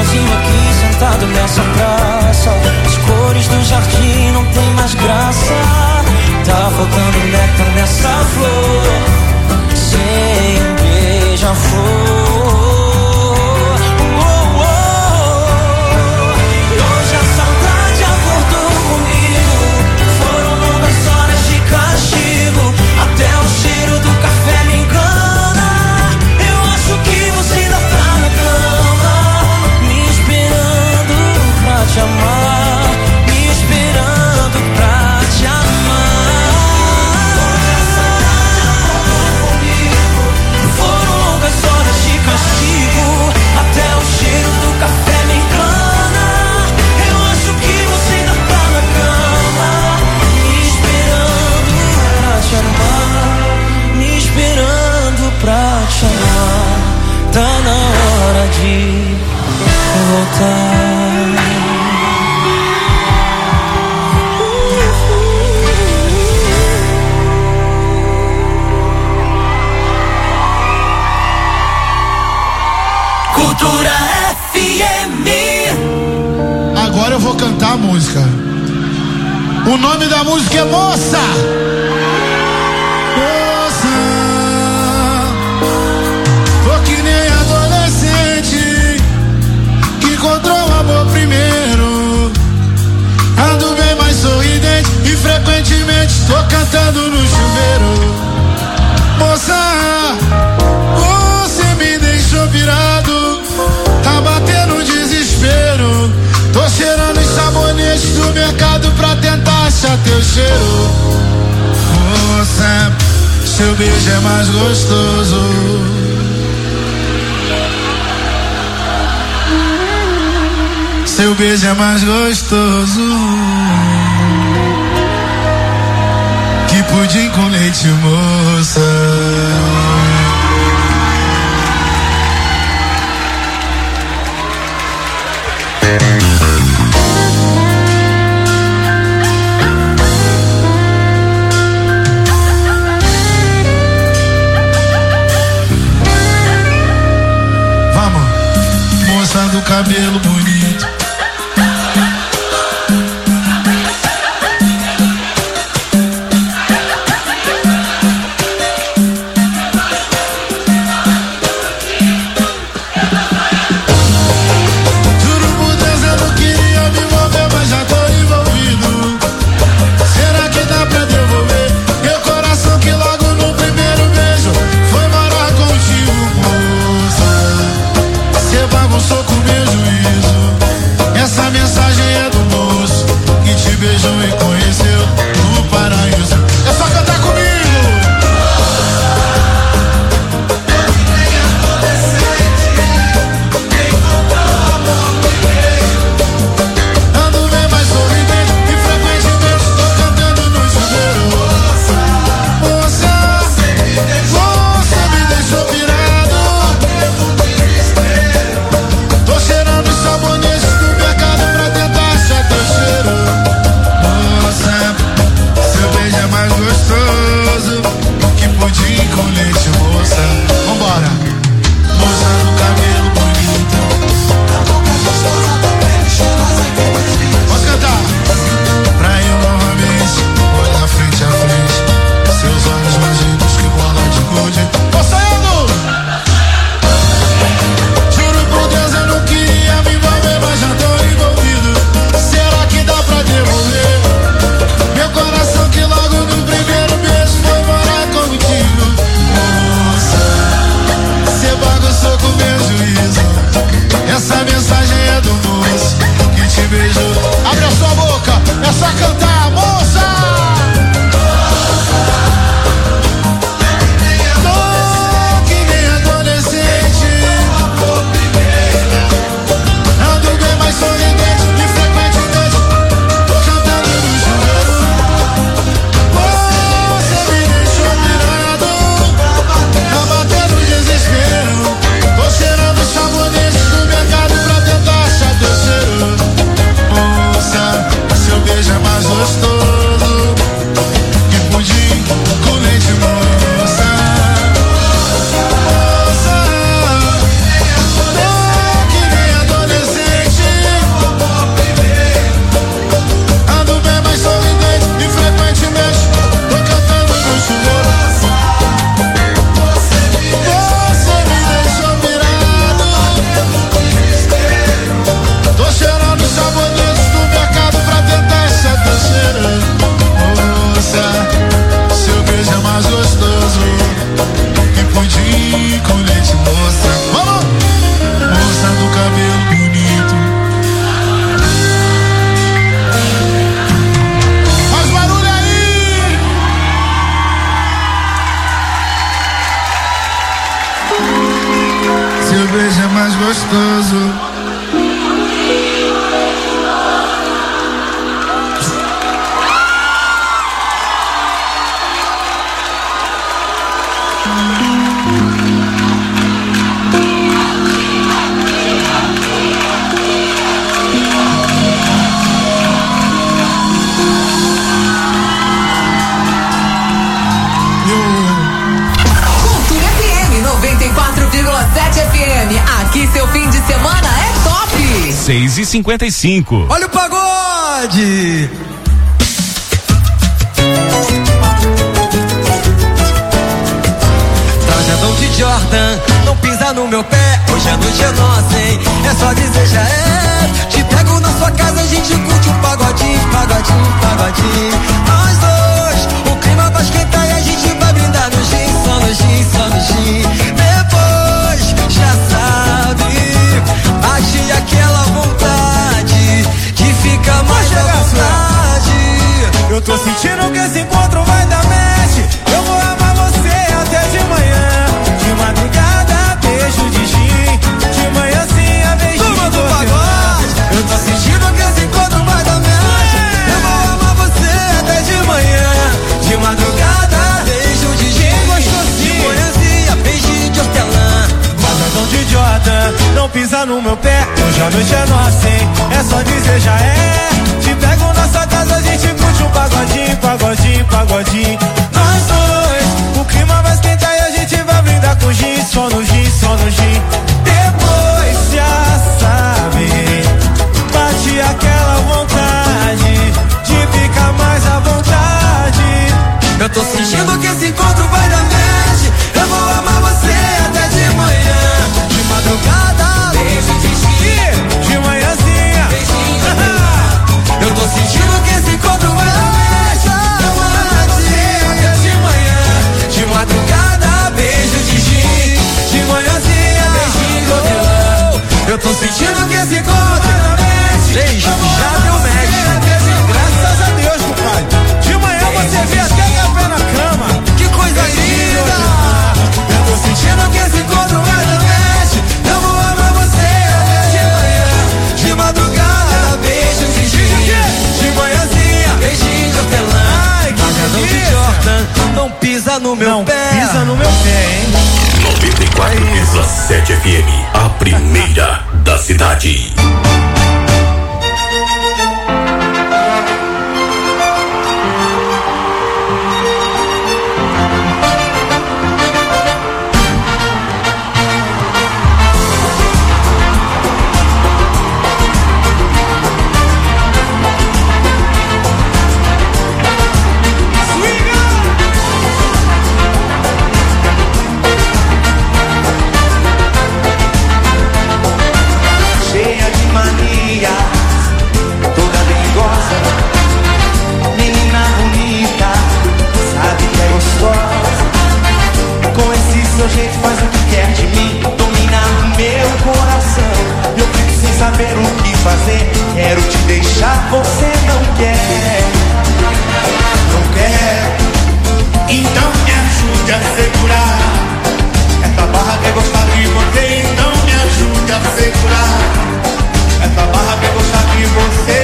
sozinho aqui, sentado nessa praça. As cores do jardim não tem mais graça. Tá faltando néctar nessa flor, sem um beija-flor. Hoje a saudade acordou comigo. Foram longas horas de castigo. Até o cheiro do café me engana. Eu acho que você ainda tá na cama, me esperando pra te amar, me esperando pra te amar. Hoje a saudade acordou comigo. Foram longas horas de castigo. Até o cheiro do café me engana. Eu acho que você ainda tá na cama, me esperando pra te amar, me esperando pra te amar. Tá na hora de voltar. Cultura FM. Agora eu vou cantar a música. O nome da música é Moça. Moça, tô que nem adolescente que encontrou o amor primeiro. Ando bem mais sorridente e frequentemente tô cantando no chuveiro. Moça, você me deixou virado, tá batendo desespero. Tô cheirando os sabonetes do mercado pra tentar achar teu cheiro. Moça, seu beijo é mais gostoso. Seu beijo é mais gostoso que pudim com leite, moça. Vamos, moça do cabelo bonito. Bagunçou com meu juízo. mais gostoso. Aqui seu fim de semana é top. 6h55. Olha o pagode. Trajadão de Jordan, não pisa no meu pé. Hoje a noite é nossa, hein? É só dizer já é. Te pego na sua casa, a gente curte um pagodinho, pagodinho, pagodinho. Nós dois, o clima vai esquentar e a gente vai brindar no gin, só no gin, só no gin. Depois, já sabe, bate aquela vontade de ficar mais à vontade. Eu tô sentindo que esse encontro vai dar match. Eu vou amar você até de manhã. De madrugada, beijo de gin. De manhãzinha, beijinho do pagode. Eu tô sentindo que esse encontro vai dar match. Eu vou amar você até de manhã. De madrugada, beijo de gin. De manhãzinha, beijinho de hortelã. Trajadão de Jordan, não pisa no meu pé. Hoje a noite é nossa, hein? É só dizer já é. Te pego na sua casa, a gente curte um pagodinho, pagodinho, pagodinho. Nós dois, o clima vai esquentar e a gente vai brindar com gin, só no gin, só no gin. Depois já sabe, bate aquela vontade de ficar mais à vontade. Eu tô sentindo que esse encontro vai dar match. Eu vou amar você até de manhã. De madrugada, beijo de gin. De manhãzinha, beijinho de eu tô sentindo que esse encontro vai dar match. Eu vou amar você até de manhã. De madrugada, beijo de gin. De manhãzinha, beijinho de hortelã. Eu tô sentindo que esse encontro vai dar match. Gente, já deu match. Graças a Deus, compadre. De manhã você vê até minha pé na cama. Que coisa linda. Eu tô sentindo que esse encontro vai dar match. Eu vou amar você até de manhã. De madrugada, beijo de gin. De manhãzinha, beijinho de hortelã. Trajadão de Jordan, não pisa no meu não pé. Pisa no meu pé, hein? 94,7 FM, a primeira da cidade. Cheia de mania, toda dengosa, menina bonita, sabe que é gostosa. Com esse seu jeito faz o que quer de mim, domina o meu coração. Eu fico sem saber o que fazer, quero te deixar, você não quer. Não quer, então me ajude a segurar. Essa barra quer gostar de você, então me ajude a segurar. Essa barra quer gostar de você.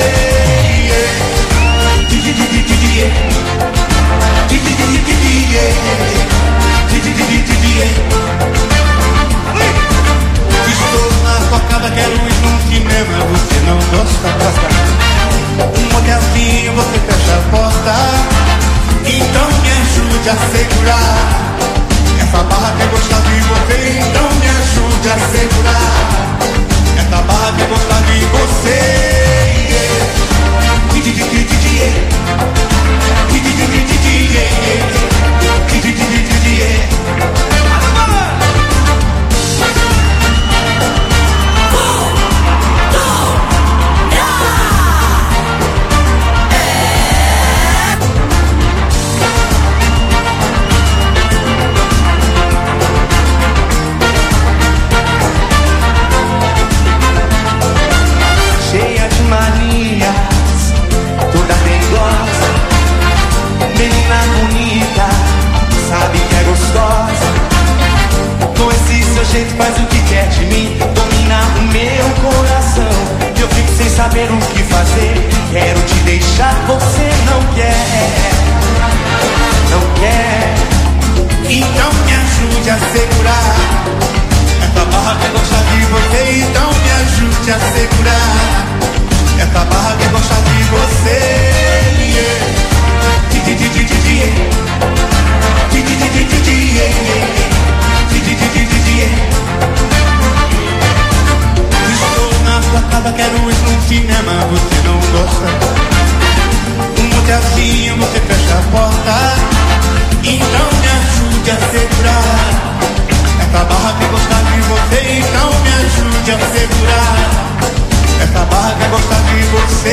Estou na sua casa, quero ir num cinema, você não gosta. Um motelzinho, você fecha a porta. Então me ajude a segurar. Essa barra quer gostar de você, então me ajude a segurar. Essa barra quer gostar de você. Cheia de manias, toda dengosa, menina bonita, sabe que é gostosa. Com esse seu jeito faz o que quer de mim, domina saber o que fazer. Quero te deixar, você não quer. Não quer. Então me ajude a segurar essa barra que gosta de você. Então me ajude a segurar essa barra que gosta de você. Estou na sua casa, quero ir no cinema, você não gosta. Um motelzinho, você fecha a porta. Então me ajude a segurar essa barra que gosta de você. Então me ajude a segurar essa barra que gosta de você.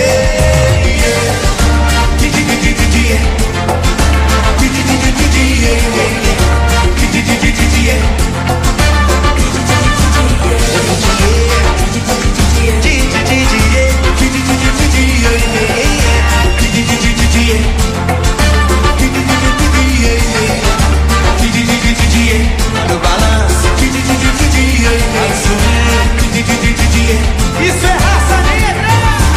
No balanço, isso é raça negra!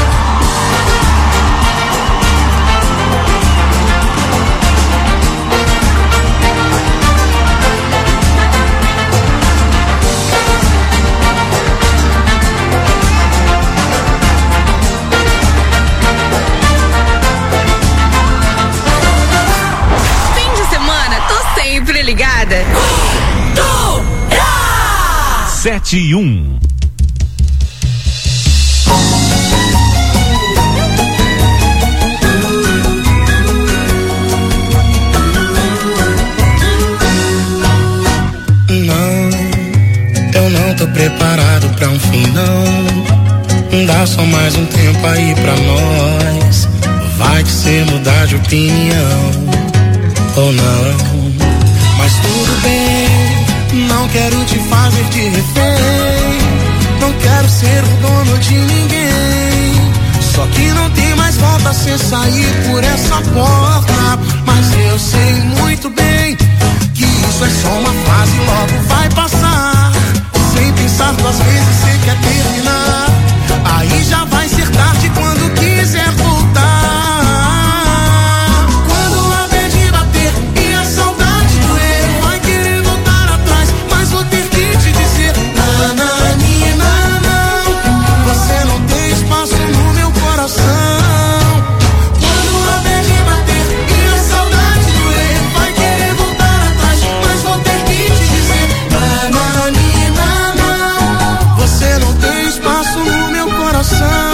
Fim de semana, tô sempre ligada. 7-1. Eu não tô preparado pra um fim, não. Dá só mais um tempo aí pra nós. Vai que cê mudar de opinião ou não. Mas tudo bem, não quero te fazer de refém. Não quero ser o dono de ninguém. Só que não tem mais volta se sair por essa porta. Mas eu sei muito bem que isso é só uma fase, logo vai passar. Sem pensar duas vezes, cê quer terminar. Aí já vai ser tarde quando quiser voltar. Quando a bad bater e a saudade doer, vai querer voltar atrás, mas vou ter que te dizer: nananina, não, você não tem espaço no meu coração. Quando a bad bater e a saudade doer, vai querer voltar atrás, mas vou ter que te dizer: nananina, não, você não tem espaço no meu coração.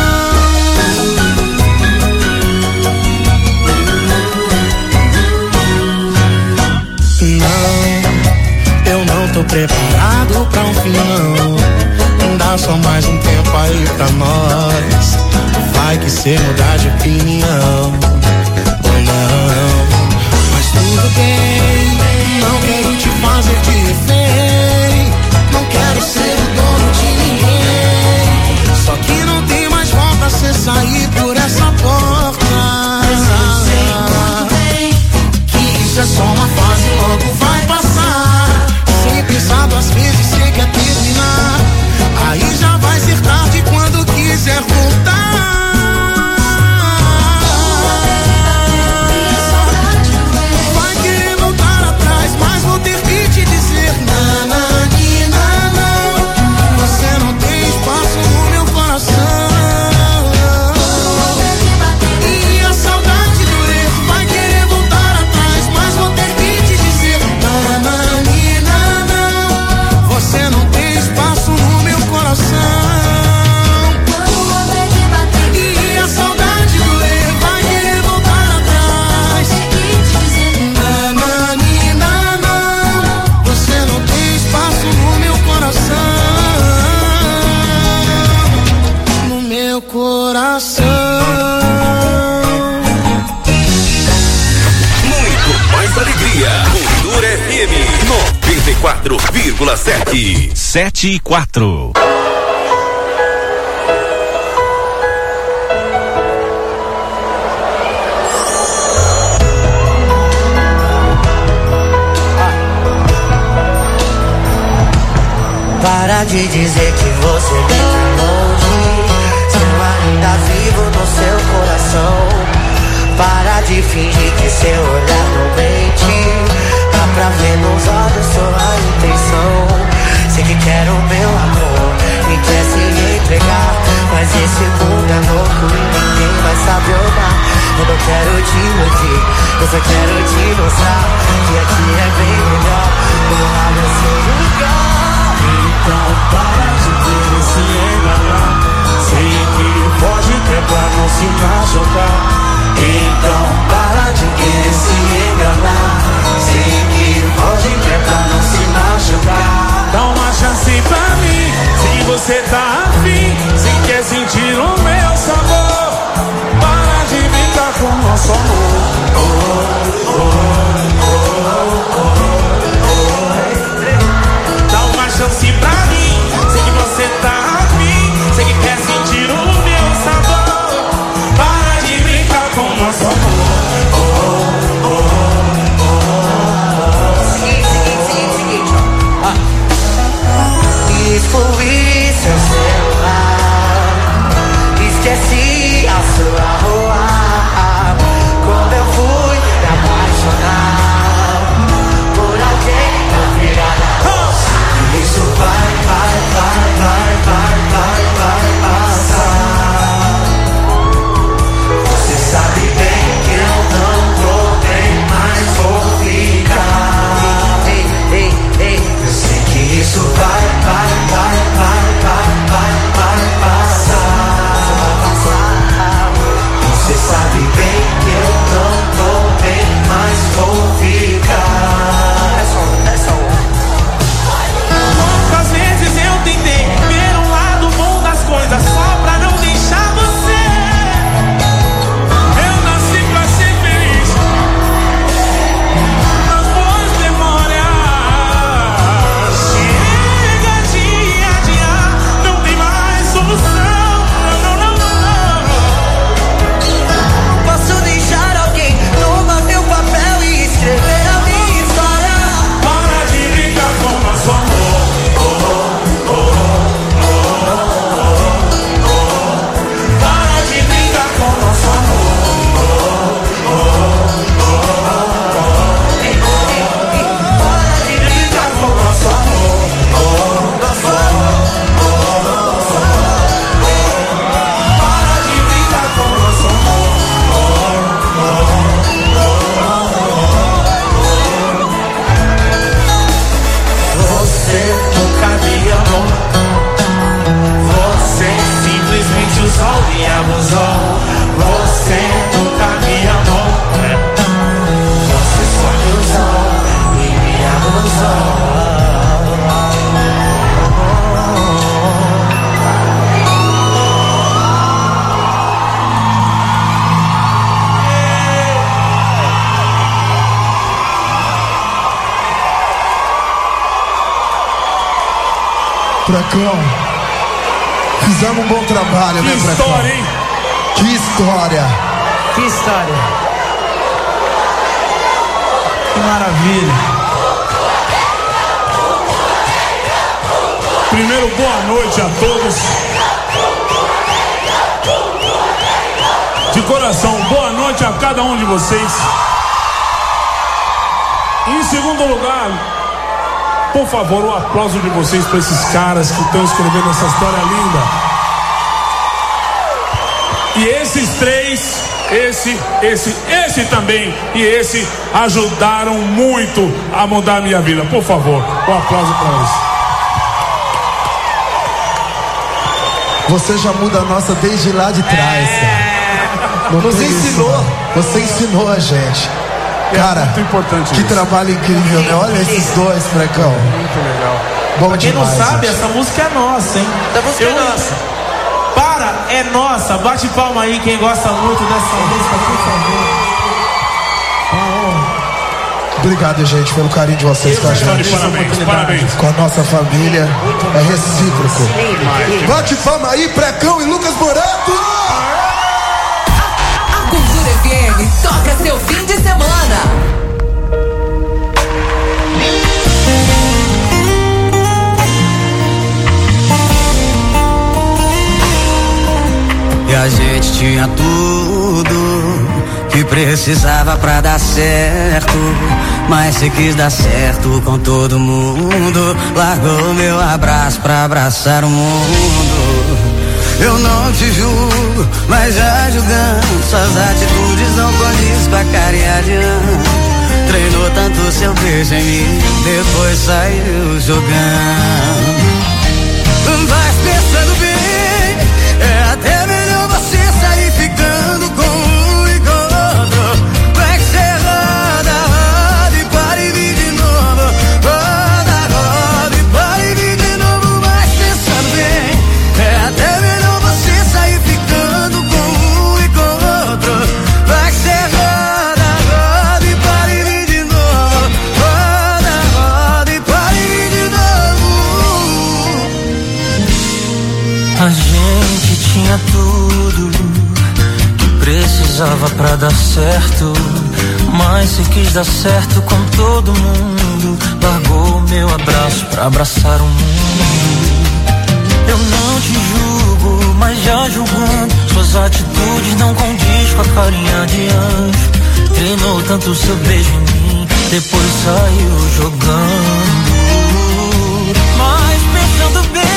Não, eu não tô preparado pra um fim, não. Dá só mais um tempo aí pra nós. Vai que cê mudar de opinião ou não. Mas tudo bem, não quero te fazer de refém. Não quero ser o dono de ninguém. Só que não tem mais volta se sair por essa porta. Mas eu sei muito bem que isso é só uma fase, logo vai passar. Sem pensar duas vezes, cê quer terminar. Aí já vai ser tarde quando quiser voltar. Vai querer voltar atrás, mas vou ter que te dizer: nananina, não, você não tem espaço no meu coração. E a saudade doer, vai querer voltar atrás, mas vou ter que te dizer: nananina, não, você não tem espaço no meu coração. E a saudade doer, vai querer voltar atrás. Nananina, não, você não tem espaço no meu coração. No meu coração. Muito mais alegria. Cultura FM 94,7. 7-4. Para de dizer que você me quer longe. Seu Para de fingir que seu olhar não mente. Dá pra ver nos olhos sua intenção. Sei que quer o meu amor e quer se entregar, mas esse mundo é louco e ninguém vai saber amar. Eu não quero te iludir, eu só quero te mostrar que aqui é bem melhor. Vou lá no seu lugar. Então para de querer se enganar. Sei que pode ter pra não se machucar. Então para de querer se enganar. Sei que pode ter pra não se machucar. Dá uma chance pra mim, se você tá afim, se quer sentir o meu sabor. Para de brincar com o nosso amor. Dá uma chance pra mim, sei que você tá afim, sei que quer sentir o meu sabor. Para de brincar com o nosso amor. Seguinte, ó. Excluí seu celular, esqueci a sua rua. Quando eu fui me apaixonar por alguém na virada. Isso vai passar. Você sabe bem que eu não tô bem, mas vou ficar. Ei, eu sei que isso vai passar. Você sabe bem que eu não tô bem, mas vou ficar. É só Quantas vezes eu tentei ver um lado bom das coisas só pra não deixar você. Eu nasci pra ser feliz, nas boas memórias. Chega de adiar, não tem mais solução. Não. Posso deixar alguém tomar meu papel e escrever a minha história. Para de brincar com nosso amor. Para de brincar com nosso amor. Para de brincar com nosso amor. Para de brincar com nosso amor. Você nunca me amou. Você simplesmente usou e abusou. Você nunca me amou. Você só me usou e me abusou. Precão, fizemos um bom trabalho, né, Que Precão? história, hein? Que história. Que história. Que maravilha. Primeiro, boa noite a todos. De coração, boa noite a cada um de vocês. Em segundo lugar, por favor, o aplauso de vocês para esses caras que estão escrevendo essa história linda. E esses três, esse também e esse ajudaram muito a mudar a minha vida. Por favor, um aplauso para eles. Você já muda a nossa desde lá de trás. Não Nos tem isso, ensinou. não. Você ensinou a gente. Cara, muito importante que isso. trabalho incrível, né? Olha esses dois, Precão. Muito legal. Bom Quem não demais, sabe, gente. essa música é nossa, hein? Essa música é nossa. Para, é nossa. Bate palma aí quem gosta muito dessa música, por favor. Obrigado, gente, pelo carinho de vocês com a Estão de gente. parabéns, parabéns. Com a nossa família. É recíproco. Bate palma aí, Precão e Lucas Morato! A Cultura FM toca seu fim de semana. E a gente tinha tudo que que precisava pra dar certo, mas se quis dar certo com todo mundo, largou meu abraço pra abraçar o mundo. Eu não te julgo, mas já julgando, suas atitudes não condizem com a cara e adiante. Treinou tanto seu beijo em mim, depois saiu jogando. Vai pensando bem, é até melhor você sair ficando com um e com outro. Vai que cê roda, roda e para e vir de novo. Roda, roda e para e vir de novo. Vai pensando bem, é até melhor você sair ficando com um e com outro. Vai que cê roda, roda e para e vir de novo. Roda, roda e para e vir de novo. A gente tinha tudo que precisava pra dar certo, mas se quis dar certo com todo mundo, largou meu abraço pra abraçar o mundo. Eu não te julgo, mas já julgando, suas atitudes não condiz com a carinha de anjo. Treinou tanto seu beijo em mim, depois saiu jogando. Mas pensando bem,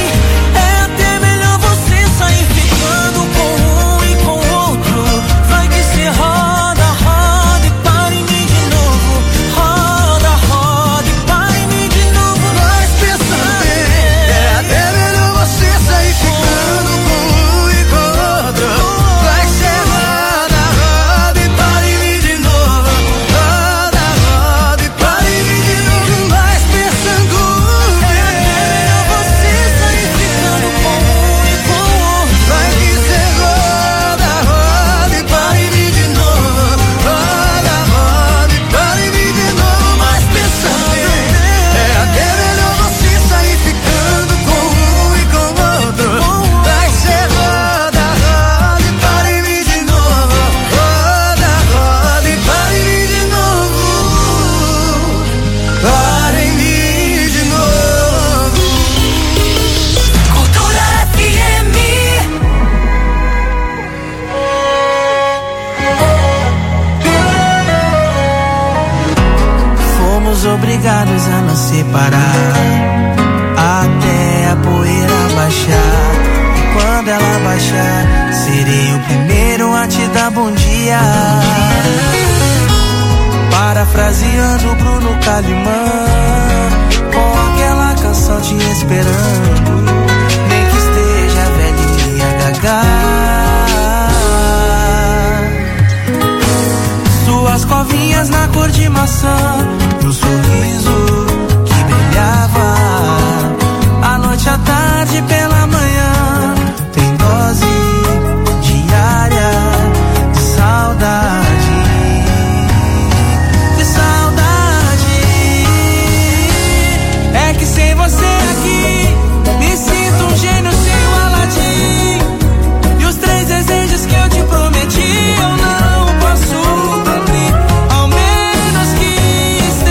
obrigados a nos separar até a poeira baixar. E quando ela baixar, serei o primeiro a te dar bom dia. Parafraseando Bruno Calimã, com aquela canção te esperando, nem que esteja velhinha gaga. Suas covinhas na cor de maçã, um sorriso que brilhava à noite, à tarde, pela manhã. Tem dose diária de saudade, de saudade. É que sem você aqui me sinto um gênio sem o Aladim. E os 3 desejos que eu te prometi eu não posso cumprir. Ao menos que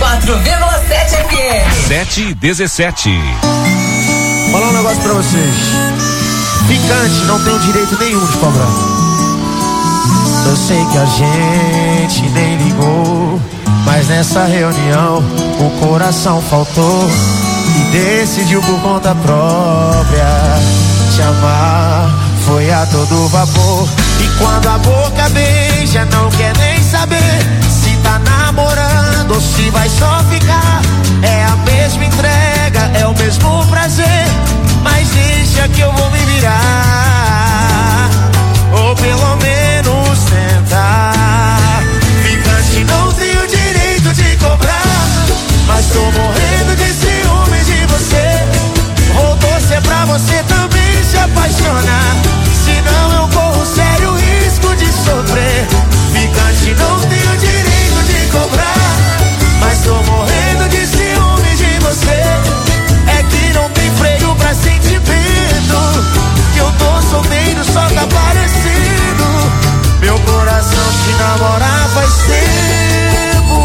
104,7 FM. 7:17. Falar um negócio pra vocês. Ficante não tem o direito nenhum de cobrar. Eu sei que a gente nem ligou, mas nessa reunião o coração faltou e decidiu por conta própria te amar. Foi a todo vapor. E quando a boca beija, não quer nem saber se tá namorando ou se vai só ficar. É a mesma entrega, é o mesmo prazer, mas deixa que eu vou me virar, ou pelo menos tentar. Ficante não tem o direito de cobrar, mas tô morrendo de ciúme de você. Vou torcer pra você também se apaixonar, senão eu corro sério risco de sofrer. Ficante não tem o direito de cobrar, mas tô morrendo de ciúme de você. É que não tem freio pra sentimento, que eu tô solteiro, só tá parecendo. Meu coração te namorar faz tempo.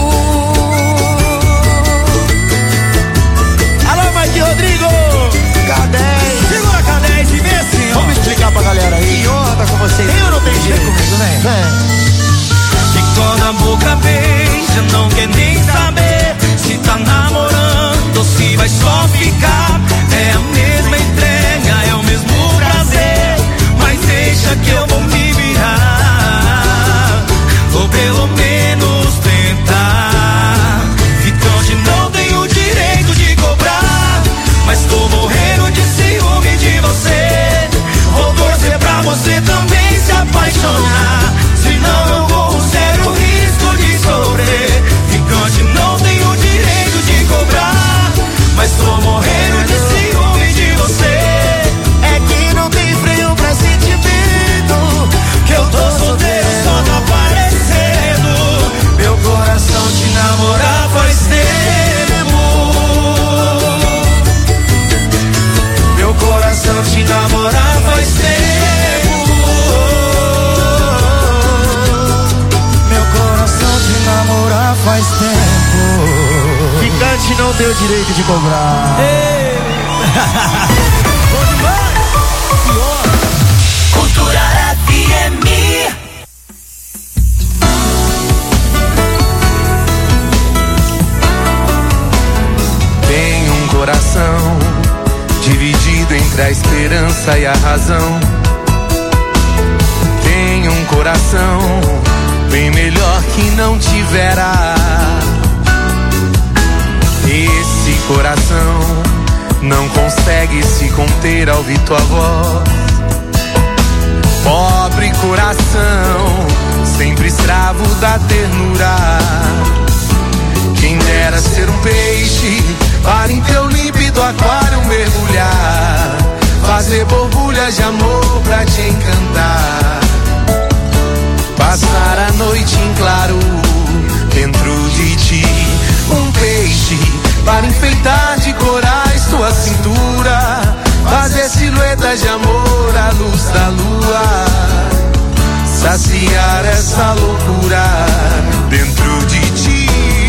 Alô, Mike Rodrigo, K10. Segura K10 e vê assim, ó. Vamos explicar pra galera aí. Que honra tá com vocês. Tem ou não tem jeito comigo, né? E quando a boca beija, não quer nem saber se tá namorando ou se vai só ficar. É a mesma entrega, é o mesmo prazer, mas deixa que eu vou me virar, ou pelo menos tentar. Ficante não tem o direito de cobrar, mas tô morrendo de ciúme de você. Vou torcer pra você também se apaixonar, senão eu corro sério risco de sofrer. Ficante não tem o direito de cobrar, mas tô morrendo de ciúme de você. É que não tem freio pra sentimento, que eu tô solteiro, só tá aparecendo. Meu coração te namorar faz tempo. Meu coração te namorar faz tempo. Meu coração te namorar faz tempo. Ficante não tem o direito de cobrar. Cultura FM. Tem um coração dividido entre a esperança e a razão. Tem um coração bem melhor que não tivera. Esse coração não consegue se conter ao ouvir tua voz. Pobre coração, sempre escravo da ternura. Quem dera ser um peixe para em teu límpido aquário mergulhar, fazer borbulhas de amor pra te encantar, passar a noite em claro dentro de ti. Um peixe para enfeitar de corais tua cintura, fazer silhuetas de amor à luz da lua, saciar essa loucura dentro de ti.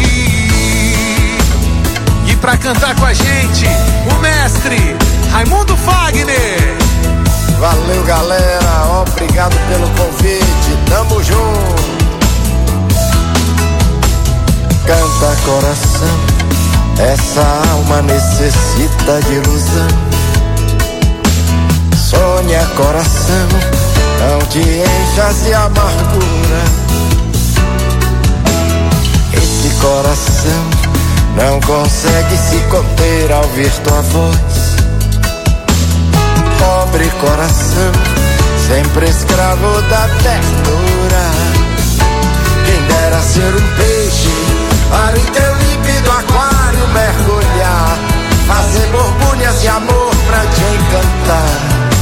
E pra cantar com a gente, o mestre Raimundo Fagner. Valeu, galera, obrigado pelo convite, tamo junto. Canta, coração, essa alma necessita de ilusão. Sonha, coração, não te enchas de amargura. Esse coração não consegue se conter ao ouvir tua voz. Pobre coração, sempre escravo da ternura. Quem dera ser um peixe para em teu límpido aquário mergulhar, fazer borbulhas de amor pra te encantar,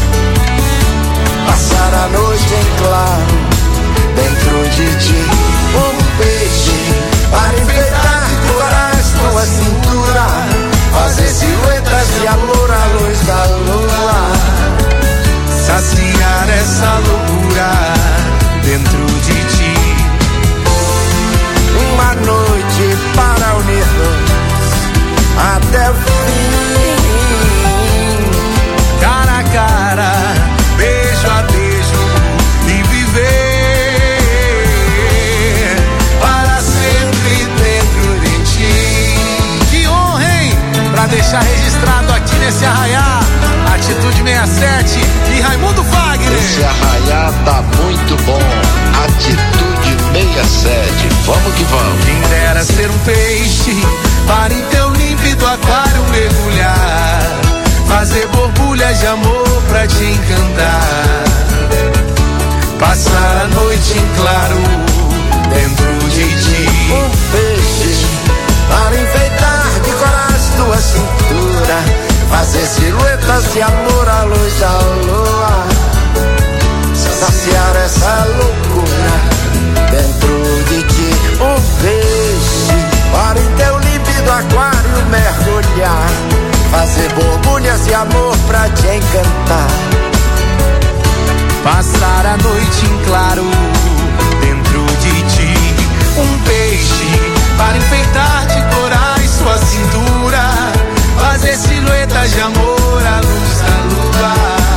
passar a noite em claro dentro de ti. Um peixe para enfeitar corais tua cintura, fazer silhuetas de amor à luz da lua, saciar essa loucura dentro de ti. Uma noite 17. Vamos que vamos. Quem dera ser um peixe para em teu límpido aquário mergulhar, fazer borbulhas de amor pra te encantar, passar a noite em claro dentro de ti. Um peixe para enfeitar de coragem tua cintura, fazer silhuetas de amor à luz da lua, saciar essa loucura dentro de ti. Um peixe para em teu límpido aquário mergulhar, fazer borbulhas de amor pra te encantar, passar a noite em claro dentro de ti. Um peixe para enfeitar de corais sua cintura, fazer silhuetas de amor à luz da lua,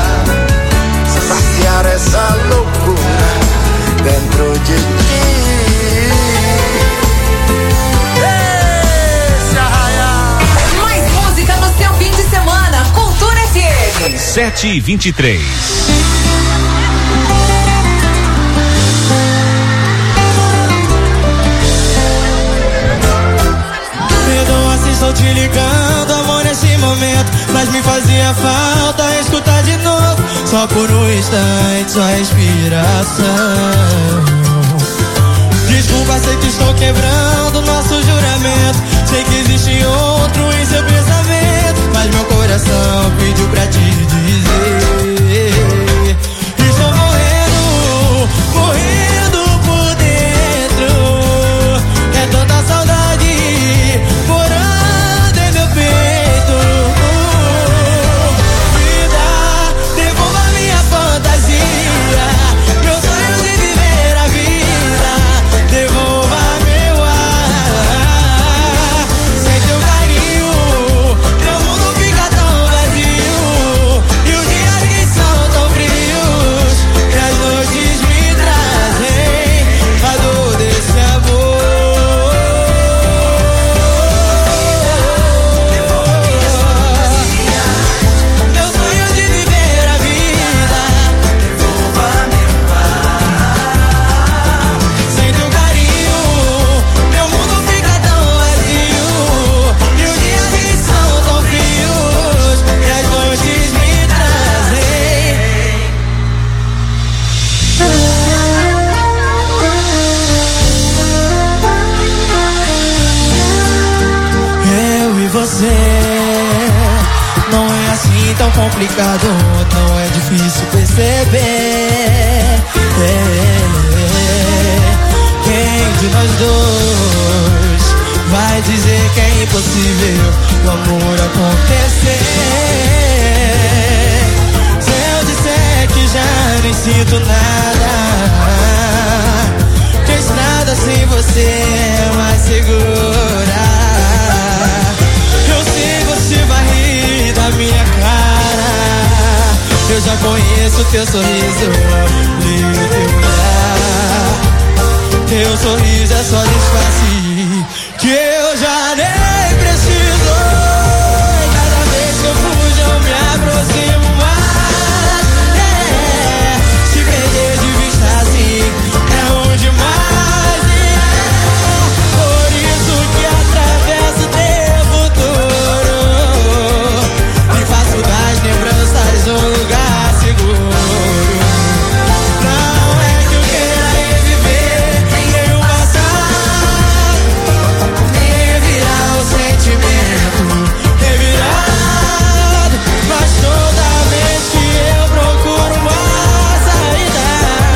saciar essa loucura dentro de ti. Esse arraial. Mais música no seu fim de semana. Cultura FM. 7h23. Estou te ligando, amor, nesse momento, mas me fazia falta escutar de novo, só por um instante, sua respiração. Desculpa, sei que estou quebrando nosso juramento, sei que existe outro em seu pensamento, mas meu coração pediu pra te dizer: estou morrendo, morrendo por dentro, é tanta saudade morando peito. Vida, devolva minha fantasia, meu sonho de viver a vida, devolva meu ar. Sem teu carinho, meu mundo fica tão vazio, e os dias que são tão frios, e as noites me trazem a dor desse amor. Você não é assim tão complicado, não é difícil perceber. Quem de nós dois vai dizer que é impossível o amor acontecer? Se eu disser que já nem sinto nada, que a estrada sem você é mais segura. Você vai rir da minha cara, eu já conheço teu sorriso, lindo teu olhar. Teu sorriso é só disfarce que eu já nem preciso. Cada vez que eu fujo eu me aproximo mais. Se perder de vista assim é ruim demais. Por isso que atravesso teu futuro, me faço das lembranças um lugar seguro. Não é que eu queira reviver nem o passado, nem revirar o sentimento revirado, mas toda vez que eu procuro uma saída,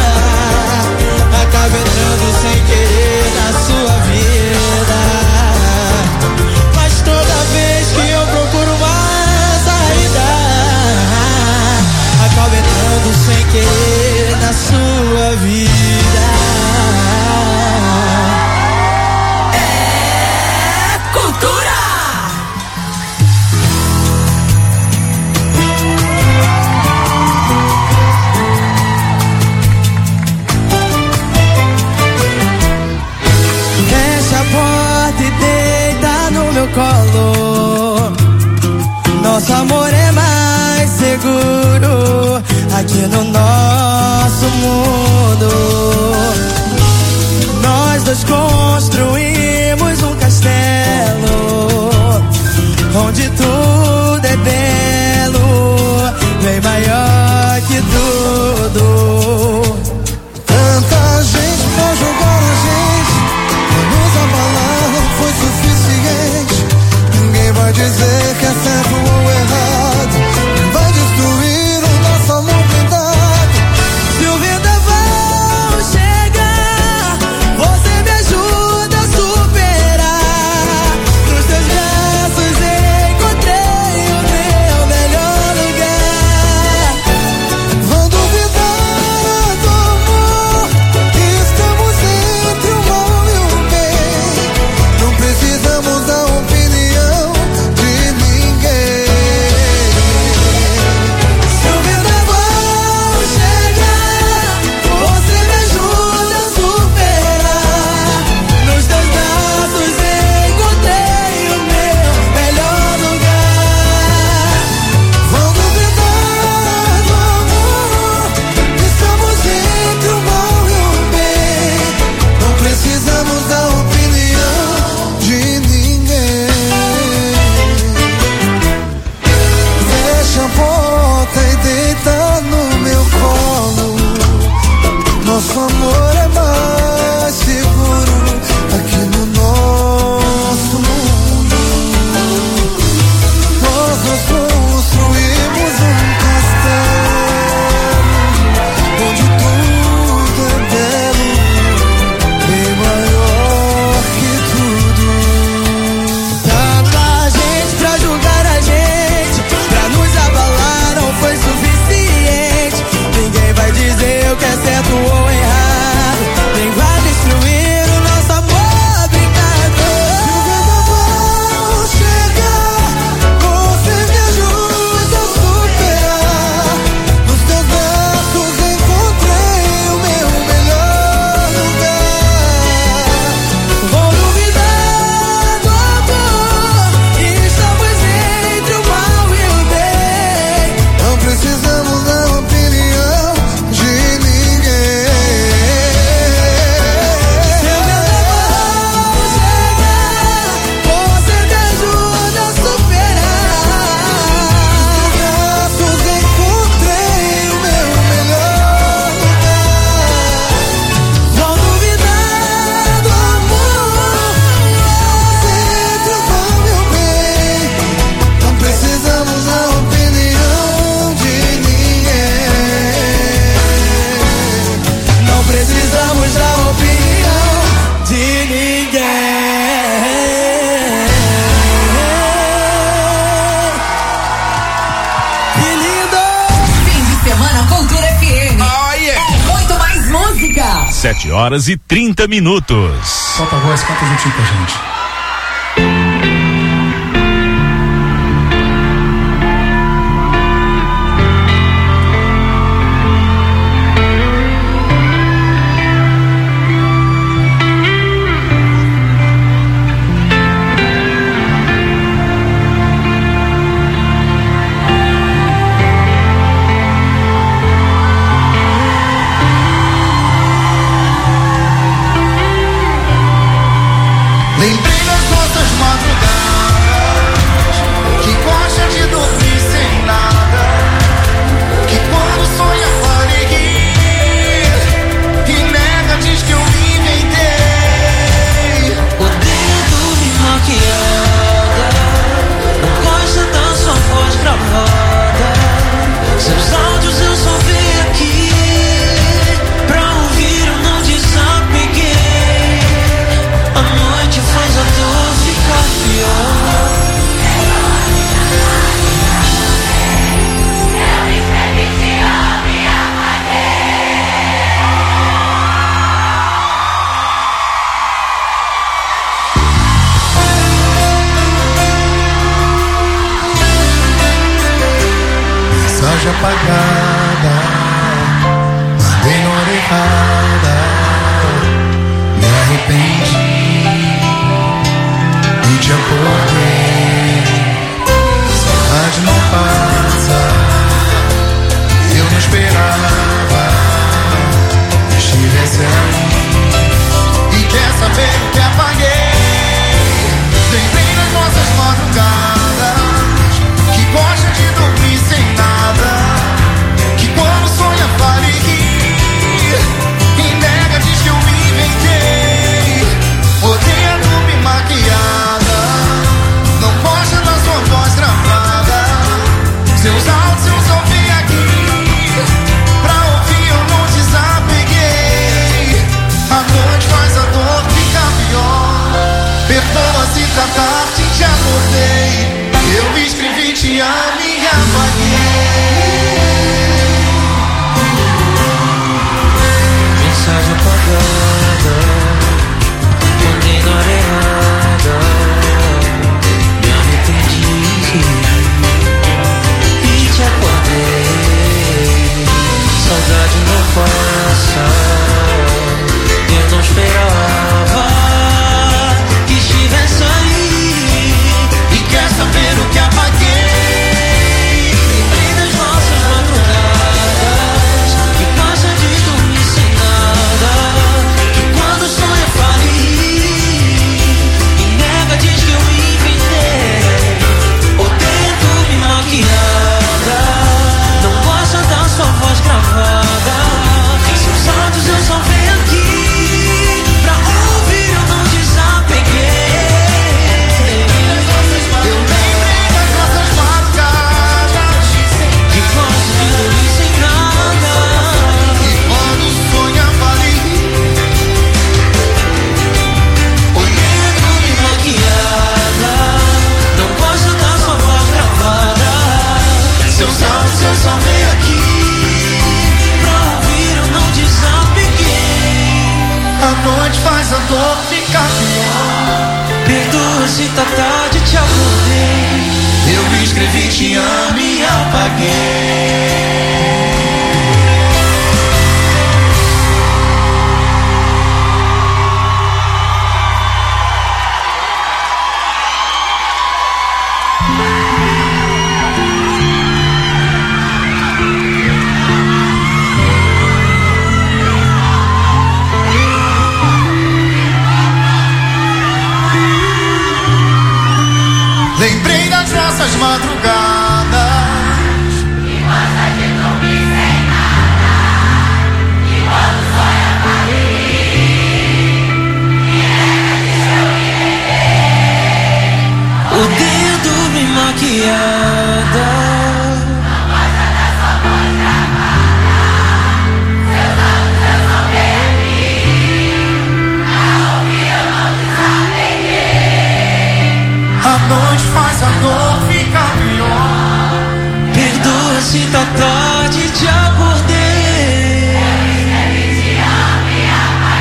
acabo entrando sem querer na sua vida. Mas toda vez que eu procuro uma saída, acabo entrando sem querer na sua vida. É cultura. Fecha a porta e deita no meu colo. Nosso amor é mais seguro aqui no nosso mundo. 7h30. Solta a voz, canta juntinho com a gente. Lembrei das nossas madrugadas, que gosta de dormir sem nada, que quando sonha fala e nega, diz que eu me inventei. Odeia dormir maquiada, não gosta da sua voz gravada, seus áudios eu só vi aqui, pra ouvir eu não desapeguei. A noite faz a dor ficar pior. Eu escrevi te amo e Mensagem apagada, mandei na hora errada, me arrependi e te acordei. Saudade não passa, eu não esperava que estivesse aí. E quer saber o que apaguei? Lembrei das nossas madrugadas, que gosta de dormir sem nada, que quando sonha fala e nega, diz que eu me inventei. Odeia dormir maquiada, não gosta da sua voz gravada, seus áudios eu só vi aqui, pra ouvir eu não desapeguei. A noite faz a dor ficar pior, perdoa se tratar-te te acordei. Eu me escrevi te amo e apaguei. mensagem apagada, mandei na hora errada, me arrependi e te acordei. Saudade não passa, eu não esperava que estivesse aí. E quer saber o que apaguei? Lembrei das nossas madrugadas, que gosta de dormir sem nada, que quando sonha fala e nega, diz que eu me inventei. Odeia dormir maquiada, não gosta da sua voz gravada, seus áudios eu só venho aqui, pra ouvir eu não desapeguei. Eu lembrei das nossas madrugadas, que gosta de dormir sem nada, e quando sonha fala e odeia dormir maquiada, não gosta da sua voz gravada, seus áudios eu só venho aqui, pra ouvir eu não desapeguei. a noite faz a dor ficar pior. Perdoa se tá tarde, te acordei. Eu me escrevi te amo e apaguei. Lembrei das nossas madrugadas, Que gosta de dormir sem nada, que quando sonha fala e nega, diz que eu me inventei. Odeia dormir maquiada, não gosta da sua voz gravada, seus áudios eu só perdi, pra ouvir eu não desapeguei. a noite faz a dor ficar pior. Perdoa se tá tarde, te acordei. Eu escrevi te amo e apaguei.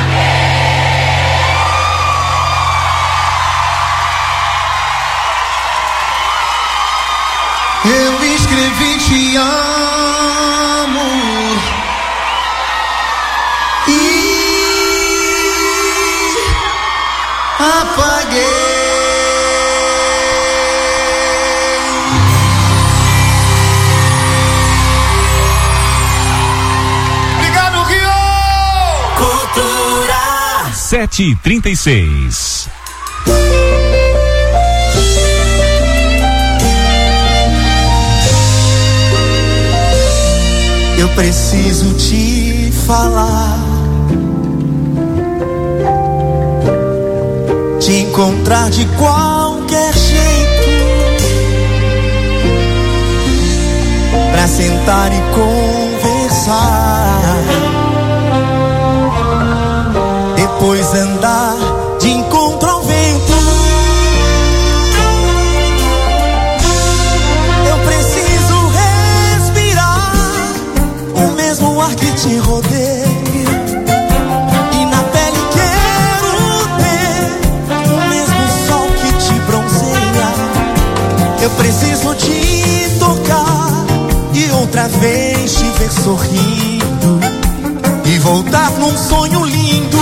te amo e apaguei. Obrigado, Rio! Cultura 7h36. Eu preciso te falar, te encontrar de qualquer jeito, pra sentar e conversar, depois andar de encontro ao vento. Eu preciso respirar o mesmo ar que te rodeia, e na pele quero ter o mesmo sol que te bronzeia. Eu preciso te tocar e outra vez te ver sorrindo e voltar num sonho lindo.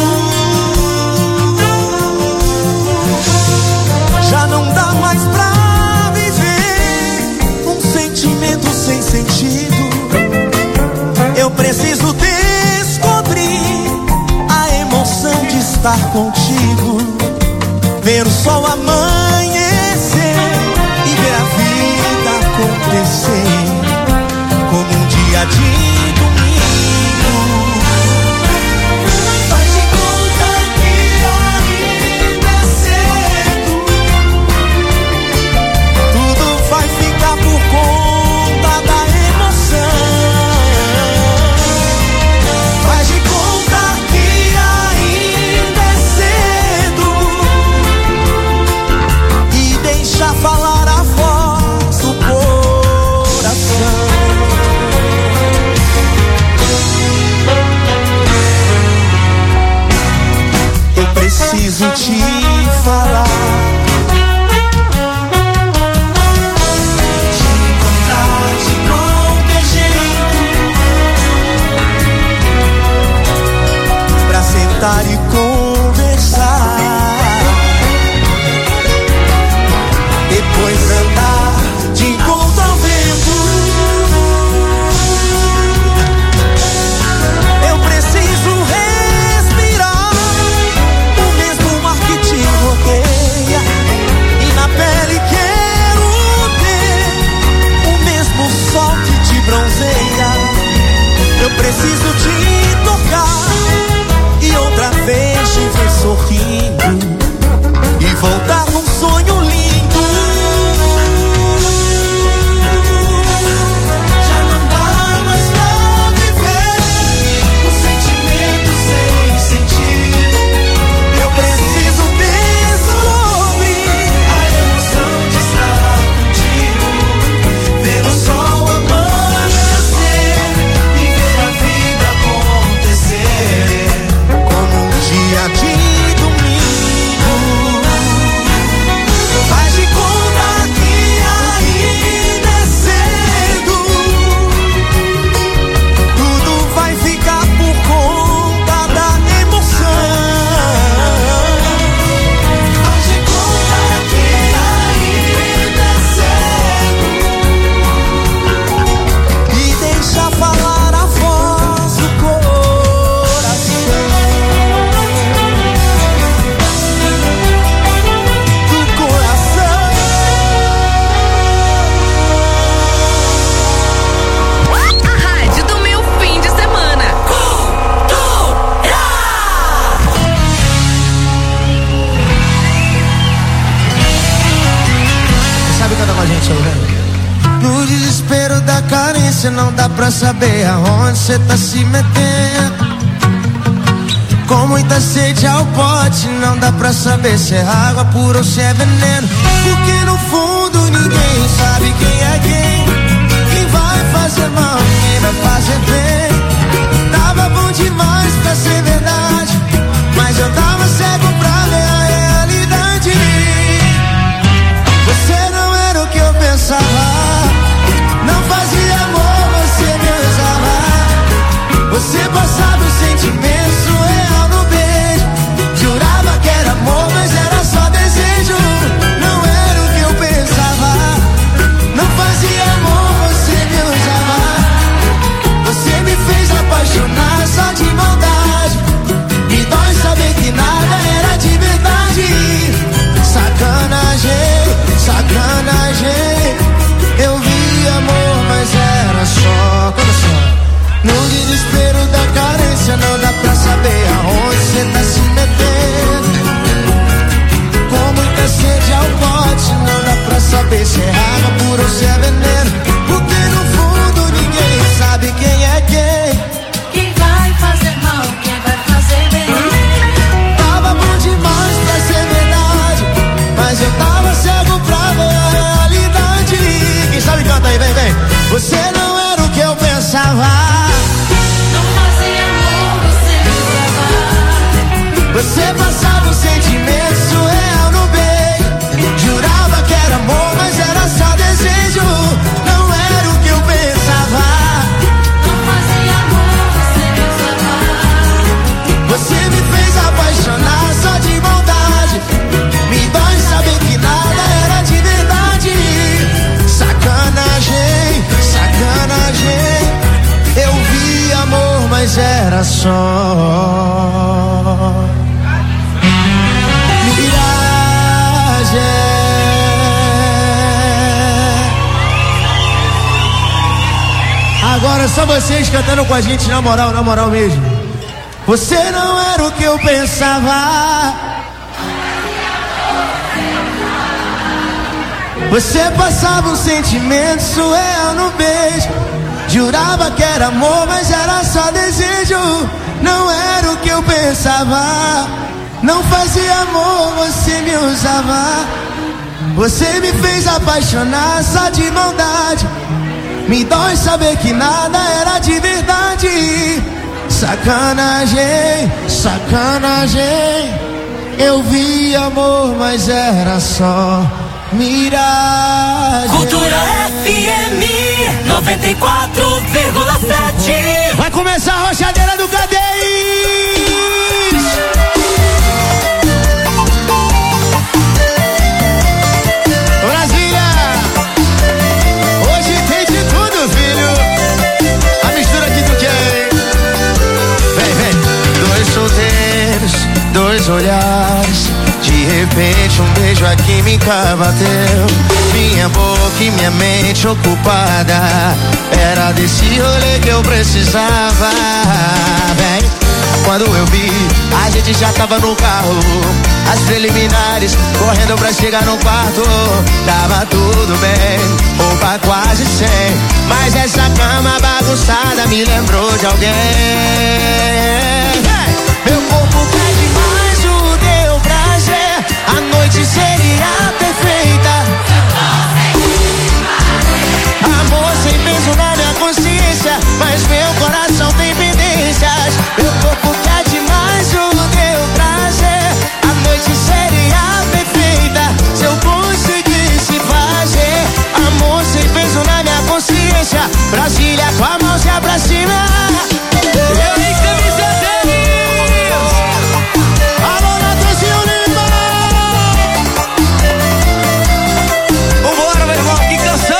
Já não dá mais pra viver um sentimento sem sentido. Eu preciso descobrir a emoção de estar contigo, ver o sol amanhecer e ver a vida acontecer como um dia de domingo. Faz de conta que ainda é cedo, tudo vai ficar por conta da emoção. Faz de conta que ainda é cedo e deixa falar a voz do coração. Eu preciso te falar, te encontrar de qualquer jeito, pra sentar e conversar, depois andar de encontro ao vento. Eu preciso respirar o mesmo ar que te rodeia, e na pele quero ter o mesmo sol que te bronzeia. Eu preciso te tocar e outra vez te ver sorrindo e voltar num sonho lindo. Já não dá mais pra viver um sentimento sem sentido. Eu preciso descobrir a emoção de estar contigo, ver o sol amanhecer e ver a vida acontecer como um dia de domingo. Faz de conta que ainda é cedo, tudo vai ficar por conta da emoção. Faz de conta que ainda é cedo e deixa falar a voz do coração. Do coração. A rádio do meu fim de semana. Sabe cantar com a gente, né? No desespero da carência não dá pra saber aonde cê tá se metendo. Com muita sede ao pote não dá pra saber se é água pura ou se é veneno. Porque no fundo ninguém sabe quem é quem. Quem vai fazer mal, quem vai fazer bem. Tava bom demais pra ser verdade, mas eu tava cego pra ver a realidade. Você não era o que eu pensava, não fazia Você passava um sentimento surreal no beijo. Jurava que era amor, mas era só desejo. Não era o que eu pensava. Não fazia amor, você me usava. Você me fez apaixonar só de maldade. Me dói saber que nada era de verdade. Sacanagem, sacanagem. Eu vi amor, mas era só miragem. Agora só vocês cantando com a gente na moral mesmo. Você não era o que eu pensava. Você passava um sentimento surreal no beijo. Jurava que era amor, mas era só desejo. Não era o que eu pensava. Não fazia amor, você me usava. Você me fez apaixonar só de maldade. Me dói saber que nada era de verdade. Sacanagem, sacanagem. Eu vi amor, mas era só miragem. Cultura FM 94,7. Vai começar a rochadeira do Cadês. Brasília, hoje tem de tudo, filho. A mistura aqui do que é? Vem. Dois solteiros, dois olhares. De repente um beijo, a química bateu. Minha boca e minha mente ocupada. Era desse rolê que eu precisava. Vem. Quando eu vi, a gente já tava no carro. As preliminares, correndo pra chegar no quarto. Tava tudo bem, roupa quase 100. Mas essa cama bagunçada me lembrou de alguém. Meu corpo pede mais o teu prazer. A noite seria perfeita. Amor sem peso na minha consciência, mas meu coração tem pendências. Meu corpo pede mais o teu prazer. A noite seria perfeita se eu conseguisse fazer amor sem peso na minha consciência. Brasília com a mãozinha pra cima. Eu em camisa 10. Alô, Natanzinho Lima. Vambora, meu irmão, que canção.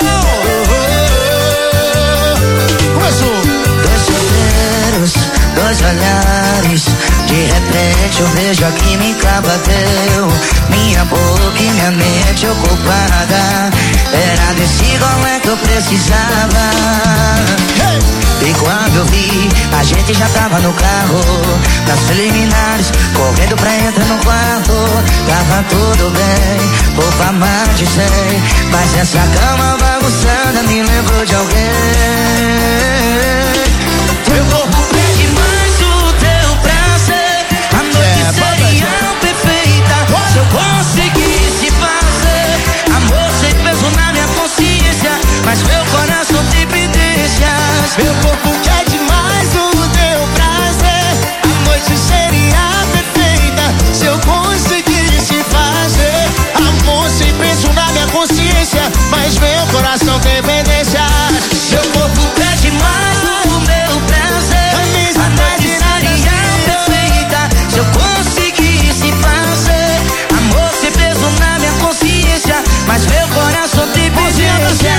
Começou. Dois solteiros, dois olhares. De repente um beijo, a química bateu. Minha boca e minha mente ocupada. Era desse rolê que eu precisava. E quando eu vi, a gente já tava no carro. Nas preliminares, correndo pra entrar no quarto. Tava tudo bem, roupa mais de 100. Mas essa cama bagunçada me lembrou de alguém. Meu corpo pede mais o teu prazer. A noite seria perfeita se eu conseguisse fazer amor sem peso na minha consciência, mas meu coração tem pendências. Meu corpo quer demais o teu prazer. A noite seria perfeita se eu conseguisse fazer amor sem peso na minha consciência, mas meu coração tem pendências. Meu corpo pede mais o meu prazer. A noite seria perfeita se eu conseguisse fazer amor sem peso na minha consciência, mas meu coração tem pendências.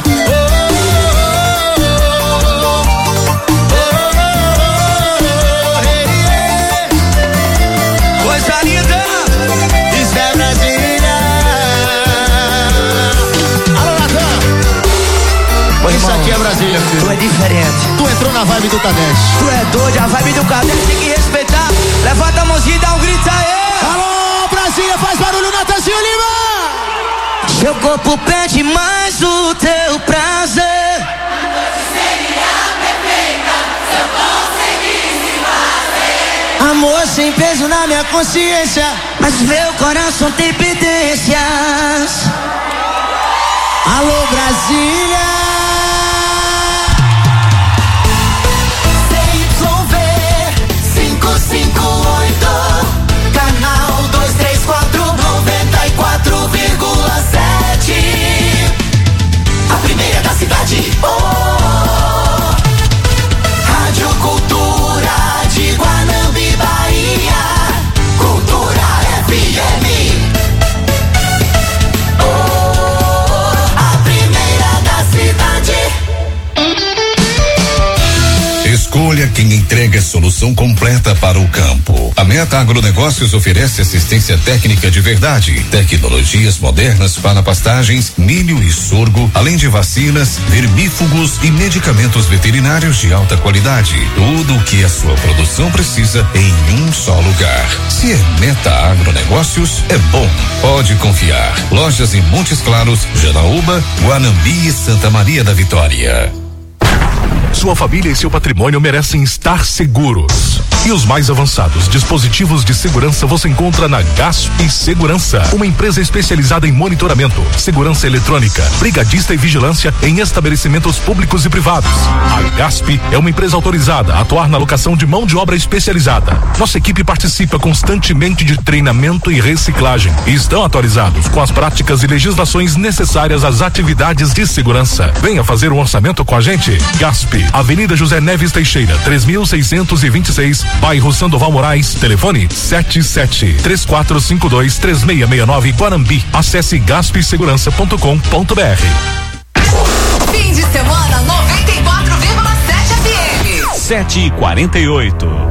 Coisa linda, isso é Brasília. Alô, Natan. Isso aqui é Brasília, filho. Tu é diferente. Tu entrou na vibe do Cadês. Tu é doido, a vibe do Cadês tem que respeitar. Levanta a mãozinha e dá um grito aí. Alô, Brasília, faz barulho, Natanzinho Lima. Seu corpo pede mais o teu prazer. A noite seria perfeita se eu conseguisse fazer amor sem peso na minha consciência, mas meu coração tem pendências. Alô, Brasília. CYV 558 Escolha quem entrega solução completa para o campo. A Meta Agronegócios oferece assistência técnica de verdade, tecnologias modernas para pastagens, milho e sorgo, além de vacinas, vermífugos e medicamentos veterinários de alta qualidade. Tudo o que a sua produção precisa em um só lugar. Se é Meta Agronegócios, é bom. Pode confiar. Lojas em Montes Claros, Janaúba, Guanambi e Santa Maria da Vitória. Sua família e seu patrimônio merecem estar seguros. E os mais avançados dispositivos de segurança você encontra na Gasp Segurança, uma empresa especializada em monitoramento, segurança eletrônica, brigadista e vigilância em estabelecimentos públicos e privados. A Gasp é uma empresa autorizada a atuar na locação de mão de obra especializada. Nossa equipe participa constantemente de treinamento e reciclagem e estão atualizados com as práticas e legislações necessárias às atividades de segurança. Venha fazer um orçamento com a gente. Gasp, Avenida José Neves Teixeira, 3626, bairro Sandoval Moraes, telefone 77-3452-3669 Guanambi. Acesse gaspsegurança.com.br. Fim de semana 94,7 FM. 7h48.